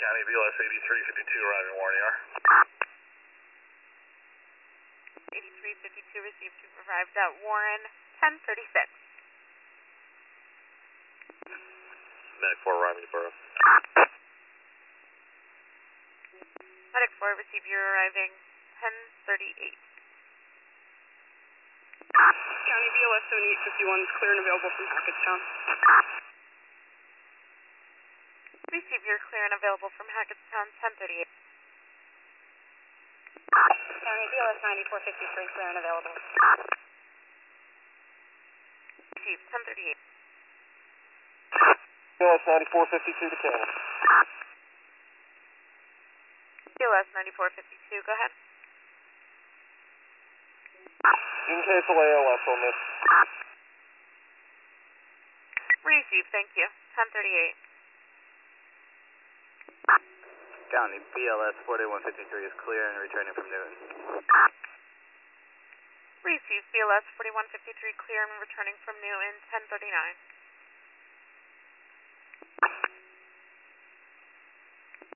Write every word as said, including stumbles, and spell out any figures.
County, B L S eighty-three fifty-two arriving, Warren E R. eighty-three fifty-two received, you've arrived at Warren, ten thirty-six. Medic four arriving, Borough. Medic four received, you're arriving, ten thirty-eight. County B L S seventy-eight fifty-one is clear and available from Hackettstown. Receive, you're clear and available from Hackettstown, ten thirty-eight. County B L S ninety-four fifty-three, clear and available. Receive, ten thirty-eight. B L S ninety-four fifty-two to Canada. B L S ninety-four fifty-two, go ahead. You can cancel A L S on this. Receive, thank you, ten thirty-eight. County B L S forty-one fifty-three is clear and returning from Newton. Receive, B L S forty-one fifty-three clear and returning from Newton, ten thirty-nine.